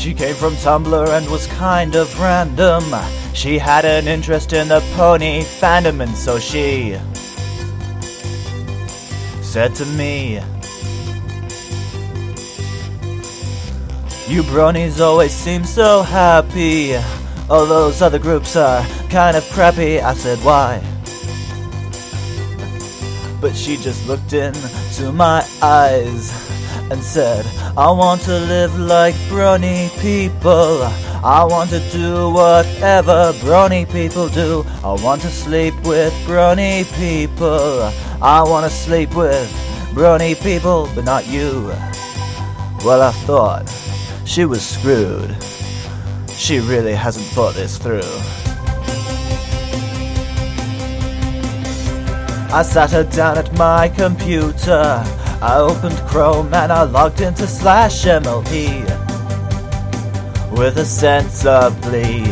She came from Tumblr and was kind of random. She had an interest in the pony fandom, and so she said to me, "You bronies always seem so happy. All those other groups are kind of crappy." I said, "Why?" But she just looked into my eyes and said, "I want to live like brony people. I want to do whatever brony people do. I want to sleep with brony people. I want to sleep with brony people, but not you." Well, I thought she was screwed. She really hasn't thought this through. I sat her down at my computer. I opened Chrome and I logged into /MLP with a sense of glee.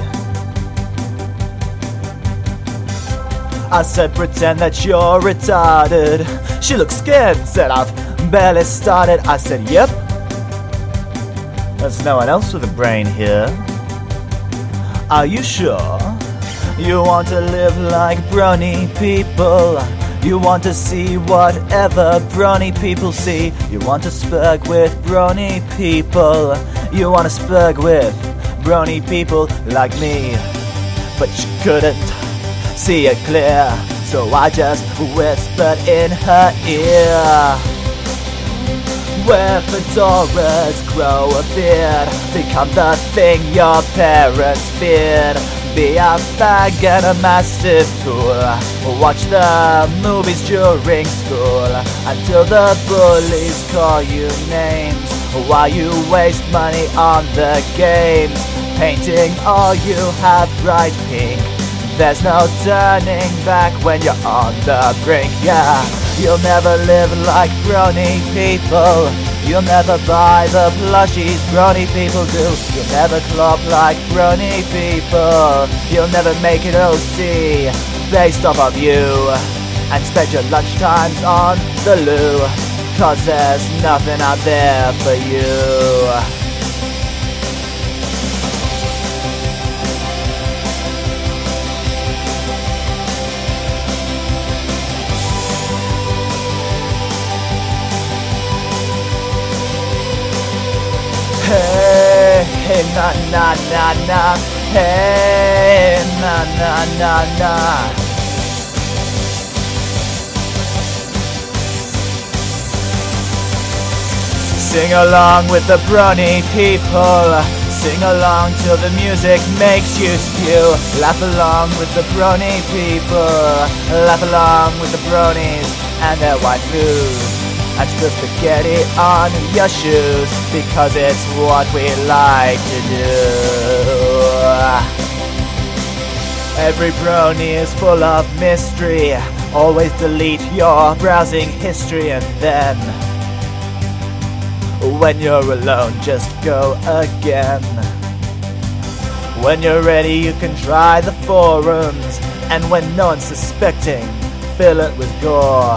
I said, "Pretend that you're retarded." She looked scared and said, "I've barely started." I said, "Yep. There's no one else with a brain here. Are you sure? You want to live like brony people. You want to see whatever brony people see. You want to spurg with brony people. You want to spurg with brony people like me." But she couldn't see it clear, so I just whispered in her ear, "Wear fedoras, grow a beard, become the thing your parents feared. Be a fag and a massive tool. Watch the movies during school until the bullies call you names, while you waste money on the games, painting all you have bright pink. There's no turning back when you're on the brink. Yeah, you'll never live like brony people. You'll never buy the plushies brony people do. You'll never club like brony people. You'll never make it OC based off of you, and spend your lunchtimes on the loo, 'cause there's nothing out there for you." Hey, hey, na na na na. Hey, na na na na. Sing along with the brony people. Sing along till the music makes you spew. Laugh along with the brony people. Laugh along with the bronies and their waifus. And spill spaghetti on your shoes, because it's what we like to do. Every brony is full of mystery. Always delete your browsing history, and then when you're alone, just go again. When you're ready, you can try the forums, and when no one's suspecting, fill it with gore.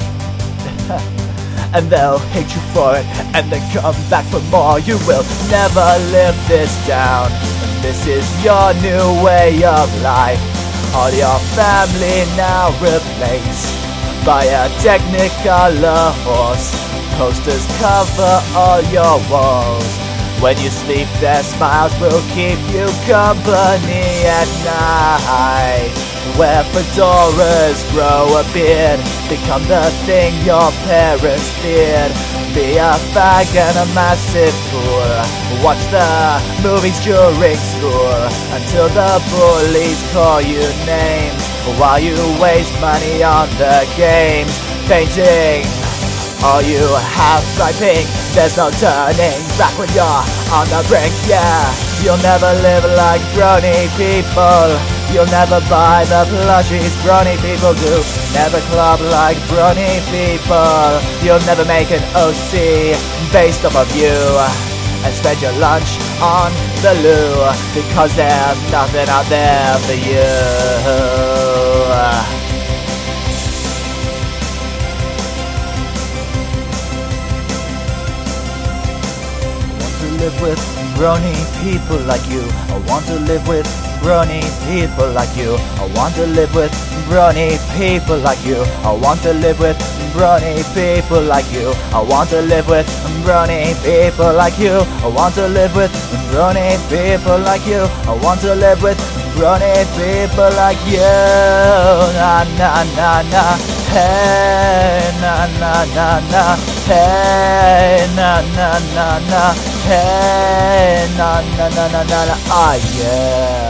And they'll hate you for it, and then come back for more. You will never live this down, and this is your new way of life. All your family now replaced by a Technicolor horse. Posters cover all your walls. When you sleep, their smiles will keep you company at night. Wear fedoras, grow a beard, become the thing your parents feared. Be a fag and a massive fool. Watch the movies during school until the bullies call you names, while you waste money on the games, painting all you have bright pink. There's no turning back when you're on the brink. Yeah, you'll never live like brony people. You'll never buy the plushies brony people do. Never club like brony people. You'll never make an OC based off of you, and spend your lunch on the loo, because there's nothing out there for you. Live with brawny people like you. I want to live with brawny people like you. I want to live with brawny people like you. I want to live with brawny people like you. I want to live with brawny people like you. I want to live with brawny people like you. I want to live with brawny people like you. Na na na na. Hey na na na na. Hey na na na na. Hey na na na na na. Ah yeah.